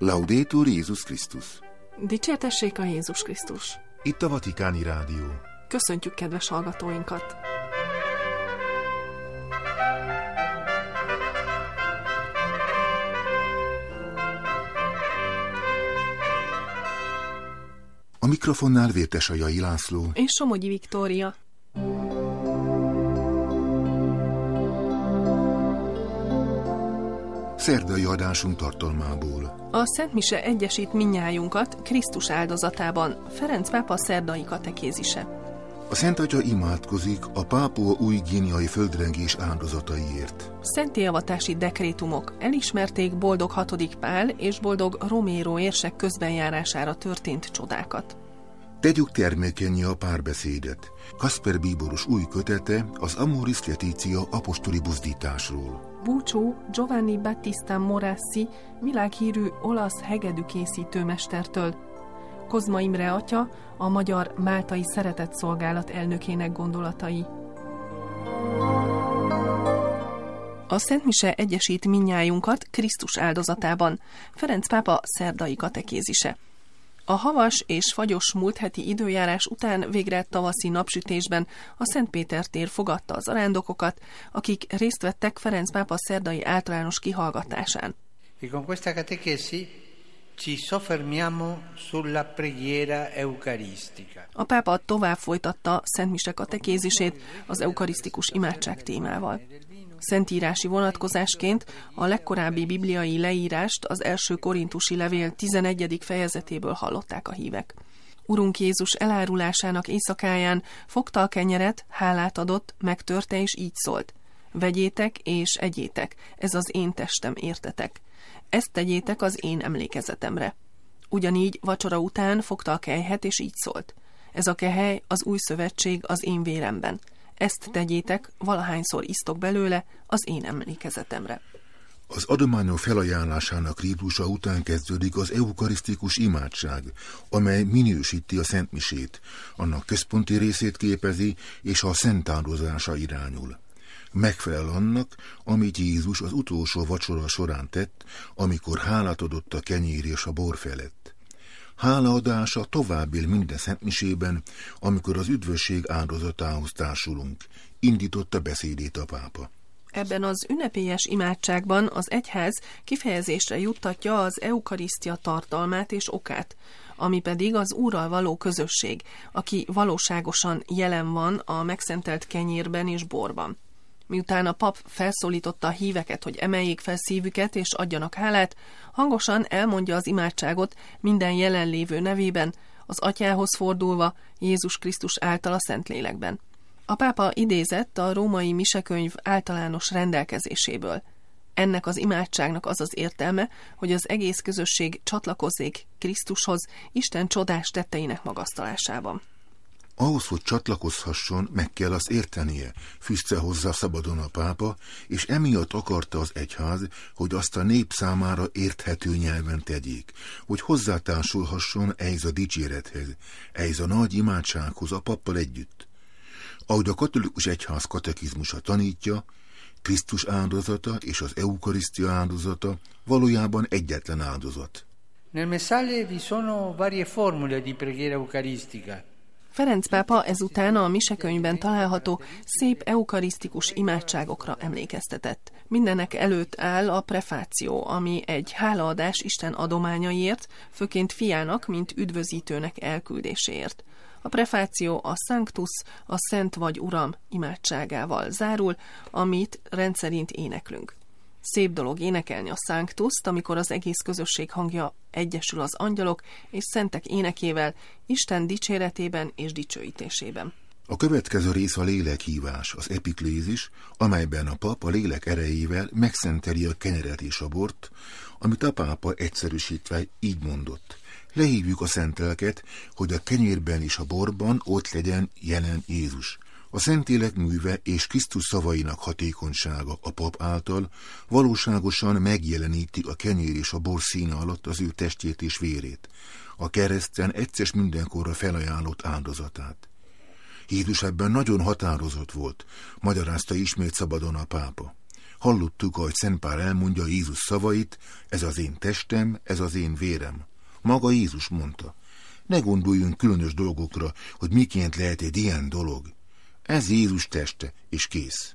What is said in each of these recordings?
Laudetur Jézus Krisztus. Dicsértessék a Jézus Krisztus. Itt a Vatikáni Rádió. Köszöntjük kedves hallgatóinkat! A mikrofonnál Vértesajai László és Somogyi Viktória. Szerdai adásunk tartalmából. A Szent Mise egyesít mindnyájunkat Krisztus áldozatában. Ferenc pápa szerdai katekézise. A Szent Atya imádkozik a Pápua új-guineai földrengés áldozataiért. Szentélyavatási dekrétumok elismerték boldog 6. Pál és boldog Romero érsek közbenjárására történt csodákat. Tegyük termékennyé a párbeszédet. Kasper Bíboros új kötete az Amoris Laetitia apostoli buzdításról. Búcsú Giovanni Battista Morassi világhírű olasz hegedűkészítőmestertől. Kozma Imre atya, a Magyar Máltai Szeretetszolgálat elnökének gondolatai. A Szent Mise egyesít mindnyájunkat Krisztus áldozatában. Ferenc pápa szerdai katekézise. A havas és fagyos múlt heti időjárás után végre tavaszi napsütésben a Szent Péter tér fogadta az arándokokat, akik részt vettek Ferenc pápa szerdai általános kihallgatásán. E con questa catechesi ci soffermiamo sulla preghiera eucaristica. A pápa tovább folytatta Szent Mise katekézisét az eukarisztikus imádság témával. Szentírási vonatkozásként a legkorábbi bibliai leírást az első korintusi levél 11. fejezetéből hallották a hívek. Urunk Jézus elárulásának éjszakáján fogta a kenyeret, hálát adott, megtörte és így szólt: vegyétek és egyétek, ez az én testem, értetek. Ezt tegyétek az én emlékezetemre. Ugyanígy vacsora után fogta a kelyhet és így szólt: ez a kehely az új szövetség az én véremben. Ezt tegyétek, valahányszor isztok belőle, az én emlékezetemre. Az adományok felajánlásának rítusa után kezdődik az eukarisztikus imádság, amely minősíti a Szent Misét, annak központi részét képezi, és a szent áldozása irányul. Megfelel annak, amit Jézus az utolsó vacsora során tett, amikor hálát adott a kenyér és a bor felett. Hálaadása tovább él minden szentmisében, amikor az üdvösség áldozatához társulunk, indította beszédét a pápa. Ebben az ünnepélyes imádságban az egyház kifejezésre juttatja az eukarisztia tartalmát és okát, ami pedig az Úrral való közösség, aki valóságosan jelen van a megszentelt kenyérben és borban. Miután a pap felszólította a híveket, hogy emeljék fel szívüket és adjanak hálát, hangosan elmondja az imádságot minden jelenlévő nevében, az Atyához fordulva, Jézus Krisztus által a Szentlélekben. A pápa idézett a római misekönyv általános rendelkezéséből. Ennek az imádságnak az az értelme, hogy az egész közösség csatlakozzék Krisztushoz Isten csodás tetteinek magasztalásában. Ahhoz, hogy csatlakozhasson, meg kell azt értenie, fűzte hozzá szabadon a pápa, és emiatt akarta az egyház, hogy azt a nép számára érthető nyelven tegyék, hogy hozzátársulhasson ehhez a dicsérethez, ehhez a nagy imádsághoz a pappal együtt. Ahogy a katolikus egyház katekizmusa tanítja, Krisztus áldozata és az eukarisztia áldozata valójában egyetlen áldozat. Nel messale vi sono varie formule di preghiera eucaristica. Ferenc pápa ezután a misekönyvben található szép eukarisztikus imádságokra emlékeztetett. Mindenek előtt áll a prefáció, ami egy hálaadás Isten adományaiért, főként fiának, mint üdvözítőnek elküldéséért. A prefáció a Sanctus, a Szent vagy Uram imádságával zárul, amit rendszerint éneklünk. Szép dolog énekelni a Sanctust, amikor az egész közösség hangja egyesül az angyalok és szentek énekével, Isten dicséretében és dicsőítésében. A következő rész a lélekhívás, az epiklézis, amelyben a pap a lélek erejével megszenteli a kenyeret és a bort, amit a pápa egyszerűsítve így mondott: lehívjuk a szent lelket, hogy a kenyérben és a borban ott legyen jelen Jézus. A Szentlélek műve és Krisztus szavainak hatékonysága a pap által valóságosan megjeleníti a kenyér és a bor színe alatt az ő testét és vérét, a kereszten egyszer mindenkorra felajánlott áldozatát. Jézus ebben nagyon határozott volt, magyarázta ismét szabadon a pápa. Hallottuk, ahogy Szent Pál elmondja Jézus szavait, ez az én testem, ez az én vérem. Maga Jézus mondta. Ne gondoljunk különös dolgokra, hogy miként lehet egy ilyen dolog. Ez Jézus teste, és kész.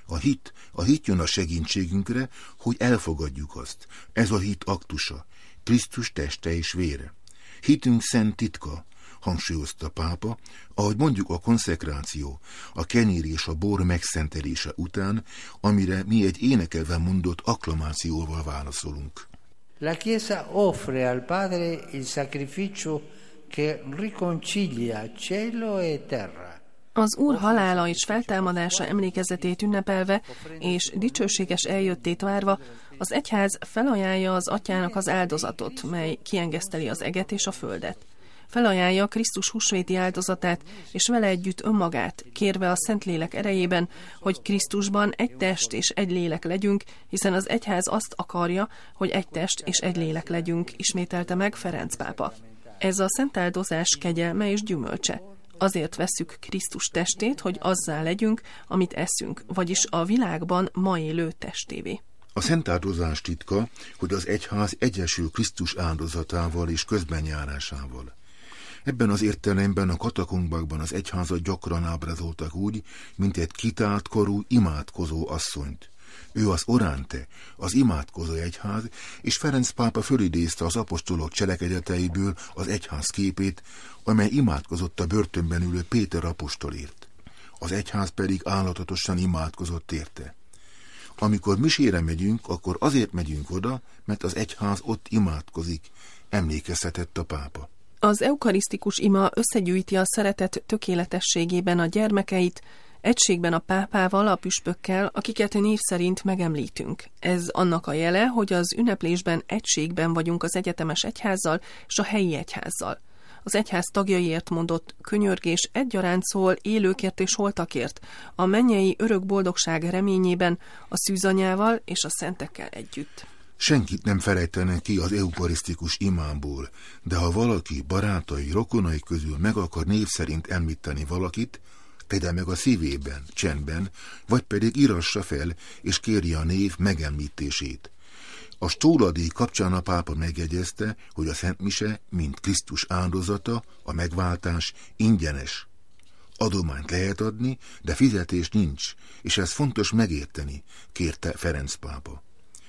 A hit jön a segítségünkre, hogy elfogadjuk azt. Ez a hit aktusa, Krisztus teste és vére. Hitünk szent titka, hangsúlyozta pápa, ahogy mondjuk a konszekráció, a kenyér és a bor megszentelése után, amire mi egy énekelve mondott akklamációval válaszolunk. La Chiesa offre al Padre il sacrificio che riconcilia cielo e terra. Az Úr halála és feltámadása emlékezetét ünnepelve és dicsőséges eljöttét várva, az egyház felajánlja az Atyának az áldozatot, mely kiengeszteli az eget és a földet. Felajánlja Krisztus húsvéti áldozatát, és vele együtt önmagát, kérve a Szentlélek erejében, hogy Krisztusban egy test és egy lélek legyünk, hiszen az egyház azt akarja, hogy egy test és egy lélek legyünk, ismételte meg Ferenc pápa. Ez a szentáldozás kegyelme és gyümölcse. Azért vesszük Krisztus testét, hogy azzá legyünk, amit eszünk, vagyis a világban ma élő testévé. A szentáldozás titka, hogy az egyház egyesül Krisztus áldozatával és közbenjárásával. Ebben az értelemben a katakombákban az egyházat gyakran ábrázoltak úgy, mint egy kitált korú imádkozó asszonyt. Ő az oránte, az imádkozó egyház, és Ferenc pápa fölidézte az apostolok cselekedeteiből az egyház képét, amely imádkozott a börtönben ülő Péter apostolért. Az egyház pedig állatatosan imádkozott érte. Amikor misére megyünk, akkor azért megyünk oda, mert az egyház ott imádkozik, emlékeztetett a pápa. Az eukarisztikus ima összegyűjti a szeretet tökéletességében a gyermekeit, egységben a pápával, a püspökkel, akiket név szerint megemlítünk. Ez annak a jele, hogy az ünneplésben egységben vagyunk az egyetemes egyházzal és a helyi egyházzal. Az egyház tagjaiért mondott könyörgés egyaránt szól élőkért és holtakért, a mennyei örök boldogság reményében, a szűzanyával és a szentekkel együtt. Senkit nem felejtenek ki az eukarisztikus imámból, de ha valaki barátai, rokonai közül meg akar név szerint említeni valakit, tegye meg a szívében, csendben, vagy pedig írassa fel, és kérje a név megemlítését. A stóladíj kapcsán a pápa megjegyezte, hogy a Szent Mise, mint Krisztus áldozata, a megváltás ingyenes. Adományt lehet adni, de fizetés nincs, és ez fontos megérteni, kérte Ferenc pápa.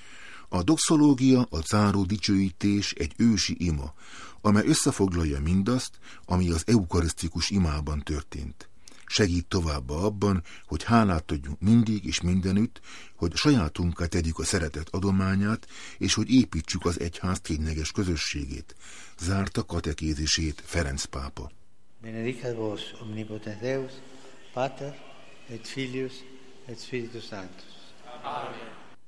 A doxológia, a záró dicsőítés egy ősi ima, amely összefoglalja mindazt, ami az eukarisztikus imában történt. Segít továbbá abban, hogy hálát adjunk mindig és mindenütt, hogy sajátunká tegyük a szeretet adományát, és hogy építsük az egyház tényleges közösségét. Zárta katekézisét Ferenc pápa. Benedicat vos omnipotens Deus, Pater et Filius et Spiritus Sanctus. Amen.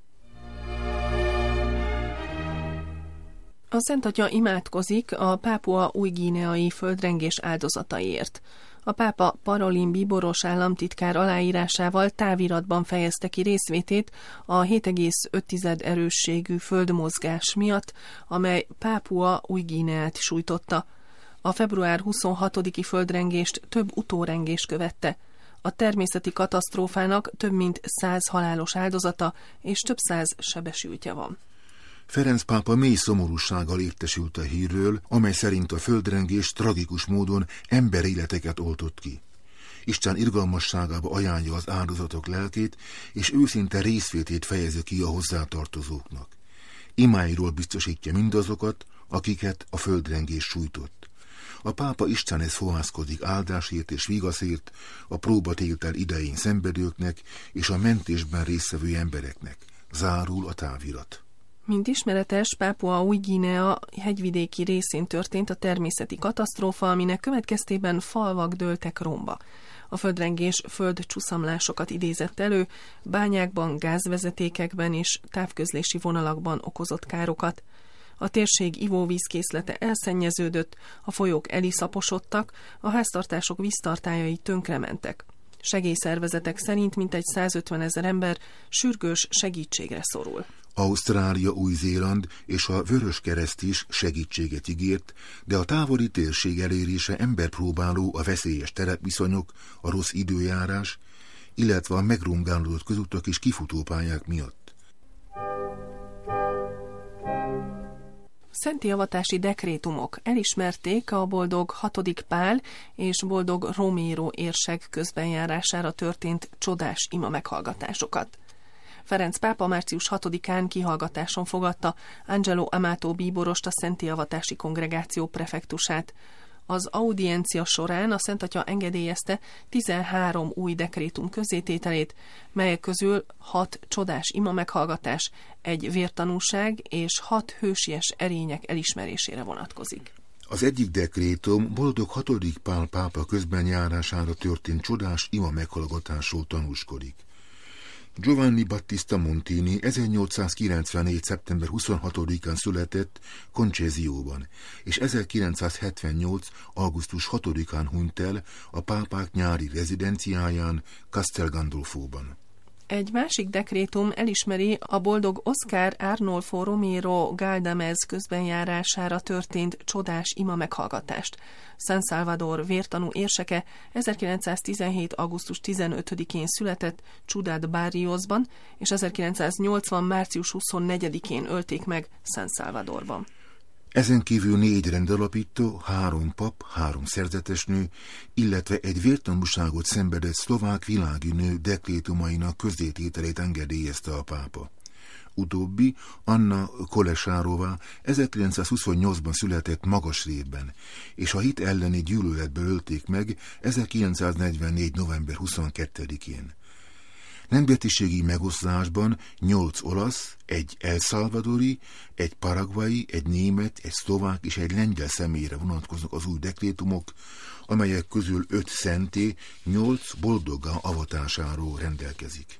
A Szent Atya imádkozik a Pápua új-guineai földrengés áldozataiért. A pápa Parolin Bíboros államtitkár aláírásával táviratban fejezte ki részvétét a 7,5 erősségű földmozgás miatt, amely Pápua új-Guineát sújtotta. A február 26-i földrengést több utórengés követte. A természeti katasztrófának több mint 100 halálos áldozata és több 100 sebesültje van. Ferenc pápa mély szomorúsággal értesült a hírről, amely szerint a földrengés tragikus módon emberéleteket oltott ki. Isten irgalmasságába ajánlja az áldozatok lelkét, és őszinte részvétét fejezi ki a hozzátartozóknak. Imáiról biztosítja mindazokat, akiket a földrengés sújtott. A pápa Istenhez fohászkodik áldásért és vigaszért a próbatétel idején szenvedőknek és a mentésben résztvevő embereknek. Zárul a távirat. Mint ismeretes, Pápua Új-Guinea hegyvidéki részén történt a természeti katasztrófa, aminek következtében falvak dőltek romba. A földrengés földcsúszamlásokat idézett elő, bányákban, gázvezetékekben és távközlési vonalakban okozott károkat. A térség ivóvízkészlete elszennyeződött, a folyók eliszaposodtak, a háztartások víztartályai tönkrementek. Segélyszervezetek szerint mintegy 150 000 ember sürgős segítségre szorul. Ausztrália, Új-Zéland és a Vöröskereszt is segítséget ígért, de a távoli térség elérése emberpróbáló a veszélyes terepviszonyok, a rossz időjárás, illetve a megrongálódott közutak és kifutópályák miatt. Szentijavatási dekrétumok elismerték a boldog 6. Pál és boldog Romero érsek közbenjárására történt csodás ima meghallgatásokat. Ferenc pápa március 6-án kihallgatáson fogadta Angelo Amato bíborost, a Szentijavatási Kongregáció prefektusát. Az audiencia során a Szentatya engedélyezte 13 új dekrétum közzétételét, melyek közül 6 csodás ima meghallgatás, egy vértanúság és 6 hősies erények elismerésére vonatkozik. Az egyik dekrétum boldog 6. Pál pápa közbenjárására történt csodás ima meghallgatásról tanúskodik. Giovanni Battista Montini 1894. szeptember 26-án született Concesióban, és 1978. augusztus 6-án hunyt el a pápák nyári rezidenciáján Castel Gandolfóban. Egy másik dekrétum elismeri a boldog Oscar Arnolfo Romero Galdamez közbenjárására történt csodás ima meghallgatást. San Salvador vértanú érseke 1917. augusztus 15-én született Ciudad Barriosban, és 1980. március 24-én ölték meg San Salvadorban. Ezen kívül 4 rendalapító, 3 pap, 3 szerzetesnő, illetve egy vértanúságot szenvedett szlovák világi nő dekrétumainak közzétételét engedélyezte a pápa. Utóbbi, Anna Kolesárová 1928-ban született Magasrévben, és a hit elleni gyűlöletből ölték meg 1944. november 22-én. Nemzetiségi megoszlásban 8 olasz, egy El Salvadori, egy paraguayi, egy német, egy szlovák és egy lengyel személyre vonatkoznak az új dekrétumok, amelyek közül 5 szenté, 8 boldoggá avatásáról rendelkezik.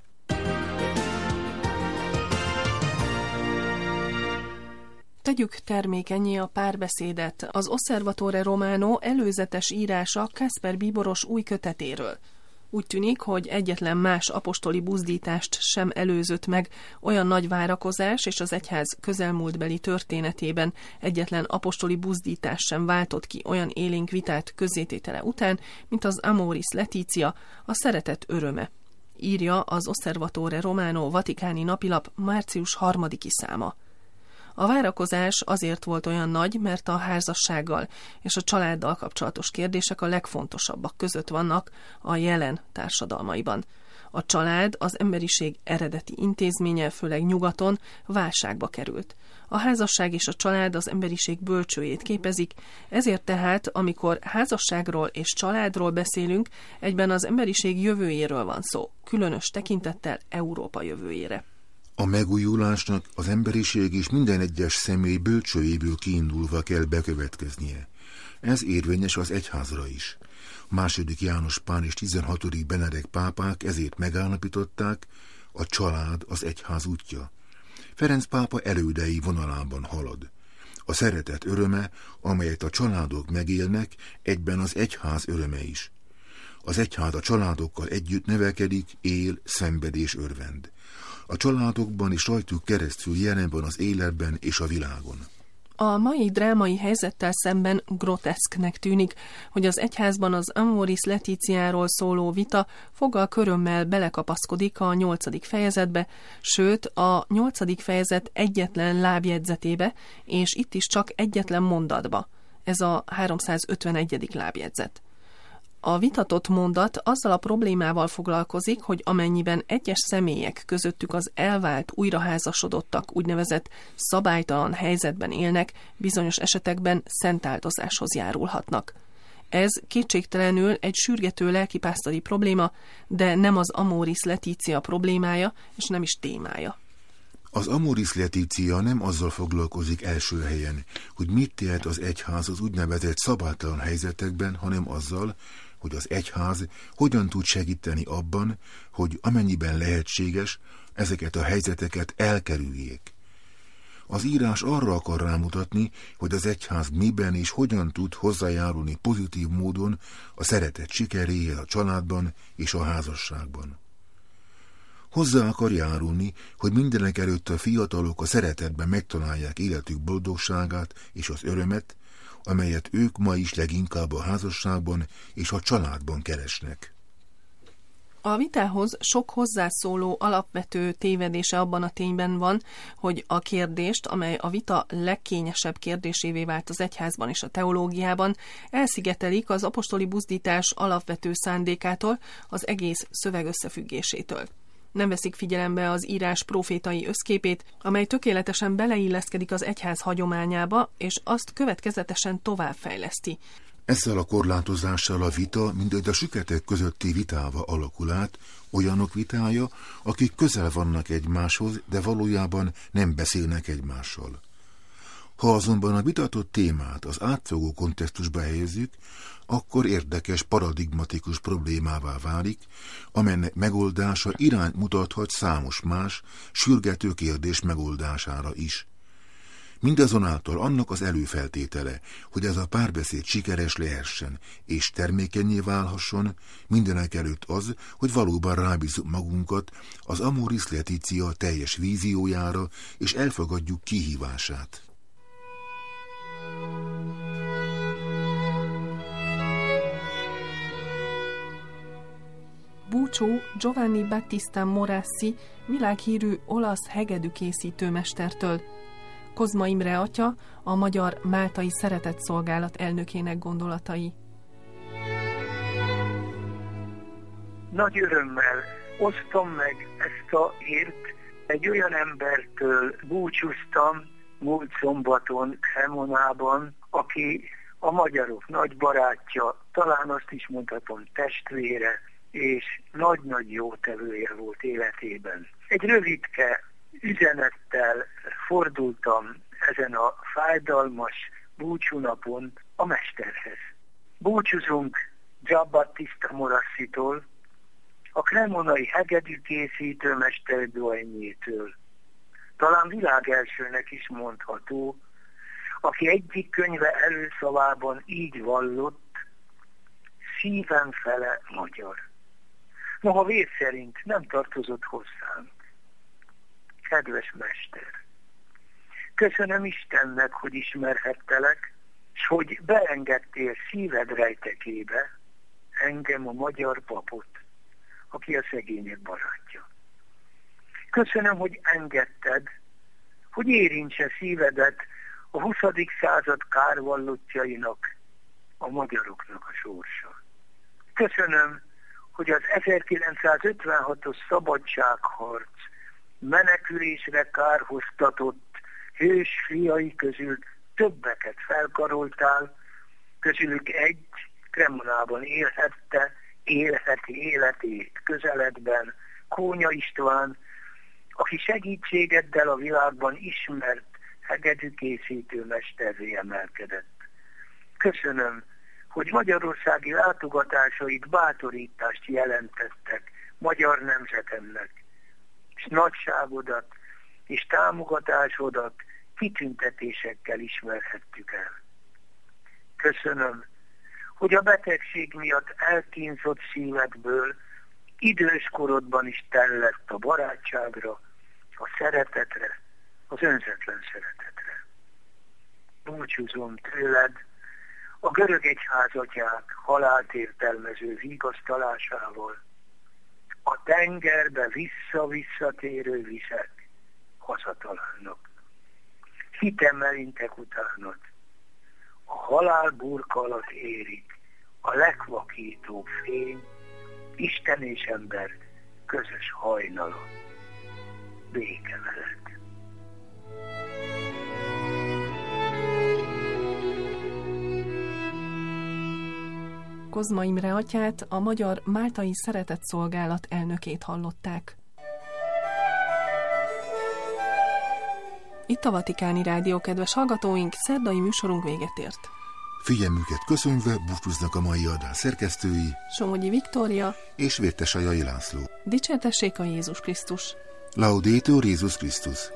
Tegyük termékennyé a párbeszédet. Az Osservatore Romano előzetes írása Kászper bíboros új kötetéről. Úgy tűnik, hogy egyetlen más apostoli buzdítást sem előzött meg olyan nagy várakozás, és az egyház közelmúltbeli történetében egyetlen apostoli buzdítás sem váltott ki olyan élénk vitát közzététele után, mint az Amoris Laetitia, a szeretet öröme. Írja az Osservatore Romano vatikáni napilap március 3. száma. A várakozás azért volt olyan nagy, mert a házassággal és a családdal kapcsolatos kérdések a legfontosabbak között vannak a jelen társadalmaiban. A család, az emberiség eredeti intézménye, főleg nyugaton, válságba került. A házasság és a család az emberiség bölcsőjét képezik, ezért tehát, amikor házasságról és családról beszélünk, egyben az emberiség jövőjéről van szó, különös tekintettel Európa jövőjére. A megújulásnak az emberiség és minden egyes személy bölcsőjéből kiindulva kell bekövetkeznie. Ez érvényes az egyházra is. II. János Pál és 16. Benedek pápák ezért megállapították, a család az egyház útja. Ferenc pápa elődei vonalában halad. A szeretet öröme, amelyet a családok megélnek, egyben az egyház öröme is. Az egyház a családokkal együtt növekedik, él, szenved és örvend. A családokban és rajtuk keresztül jelen van az életben és a világon. A mai drámai helyzettel szemben groteszknek tűnik, hogy az egyházban az Amoris Laetitiáról szóló vita foggal körömmel belekapaszkodik a 8. fejezetbe, sőt a 8. fejezet egyetlen lábjegyzetébe, és itt is csak egyetlen mondatba. Ez a 351. lábjegyzet. A vitatott mondat azzal a problémával foglalkozik, hogy amennyiben egyes személyek, közöttük az elvált, újraházasodottak úgynevezett szabálytalan helyzetben élnek, bizonyos esetekben szentáldozáshoz járulhatnak. Ez kétségtelenül egy sürgető lelkipásztori probléma, de nem az Amoris Laetitia problémája, és nem is témája. Az Amoris Laetitia nem azzal foglalkozik első helyen, hogy mit tehet az egyház az úgynevezett szabálytalan helyzetekben, hanem azzal, hogy az egyház hogyan tud segíteni abban, hogy amennyiben lehetséges, ezeket a helyzeteket elkerüljék. Az írás arra akar rámutatni, hogy az egyház miben és hogyan tud hozzájárulni pozitív módon a szeretet sikeréhez a családban és a házasságban. Hozzá akar járulni, hogy mindenek előtt a fiatalok a szeretetben megtalálják életük boldogságát és az örömet, amelyet ők ma is leginkább a házasságban és a családban keresnek. A vitához sok hozzászóló alapvető tévedése abban a tényben van, hogy a kérdést, amely a vita legkényesebb kérdésévé vált az egyházban és a teológiában, elszigetelik az apostoli buzdítás alapvető szándékától, az egész szöveg összefüggésétől. Nem veszik figyelembe az írás profétai összképét, amely tökéletesen beleilleszkedik az egyház hagyományába, és azt következetesen továbbfejleszti. Ezzel a korlátozással a vita mindegy a süketek közötti vitává alakul át, olyanok vitája, akik közel vannak egymáshoz, de valójában nem beszélnek egymással. Ha azonban a vitatott témát az átfogó kontextusba helyezzük, akkor érdekes, paradigmatikus problémává válik, amelynek megoldása irányt mutathat számos más, sürgető kérdés megoldására is. Mindazonáltal annak az előfeltétele, hogy ez a párbeszéd sikeres lehessen és termékenyé válhasson, mindenekelőtt az, hogy valóban rábízzuk magunkat az Amoris Laetitia teljes víziójára, és elfogadjuk kihívását. Búcsú Giovanni Battista Morassi világhírű olasz hegedűkészítőmestertől. Kozma Imre atya, a Magyar Máltai Szeretetszolgálat elnökének gondolatai. Nagy örömmel osztom meg ezt a hírt. Egy olyan embertől búcsúztam múlt szombaton Cremonában, aki a magyarok nagy barátja, talán azt is mondhatom testvére, és nagy-nagy jótevője volt életében. Egy rövidke üzenettel fordultam ezen a fájdalmas búcsúnapon a mesterhez. Búcsúzunk Giambattista Morassitól, a cremonai hegedűkészítőmester dohányétől. Talán világelsőnek is mondható, aki egyik könyve előszavában így vallott: szívem fele magyar. Noha vér szerint nem tartozott hozzánk. Kedves mester, köszönöm Istennek, hogy ismerhettelek, s hogy beengedtél szíved rejtekébe engem, a magyar papot, aki a szegények barátja. Köszönöm, hogy engedted, hogy érintse szívedet a 20. század kárvallottjainak, a magyaroknak a sorsa. Köszönöm, hogy az 1956-os szabadságharc menekülésre kárhoztatott hős fiai közül többeket felkaroltál, közülük egy Cremonában élheti életét közeledben, Kónya István, aki segítségeddel a világban ismert hegedűkészítő mesterré emelkedett. Köszönöm, hogy magyarországi látogatásaid bátorítást jelentettek magyar nemzetemnek, és nagyságodat és támogatásodat kitüntetésekkel ismerhettük el. Köszönöm, hogy a betegség miatt elkínzott szívedből időskorodban is tellett a barátságra, a szeretetre, az önzetlen szeretetre. Búcsúzom tőled a görög egyházatyák halált értelmező vigasztalásával, a tengerbe vissza-visszatérő vizek hazatalálnak. Hitemmel intek utánad, a halál burka alatt érik a legvakítóbb fény, Isten és ember közös hajnala. Béke veled! Kozma Imre atyát, a Magyar Máltai Szeretetszolgálat elnökét hallották. Itt a Vatikáni Rádió, kedves hallgatóink, szerdai műsorunk véget ért. Figyelmüket köszönve búcsúznak a mai adás szerkesztői Somogyi Viktória és Vértesajai László. Dicsértessék a Jézus Krisztus! Laudetur Jézus Krisztus!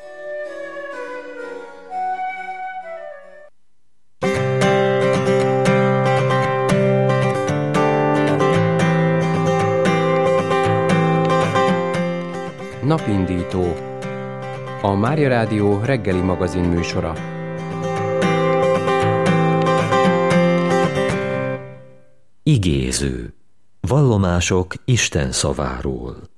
Napindító, a Mária Rádió reggeli magazin műsora. Igéző, Vallomások Isten szaváról.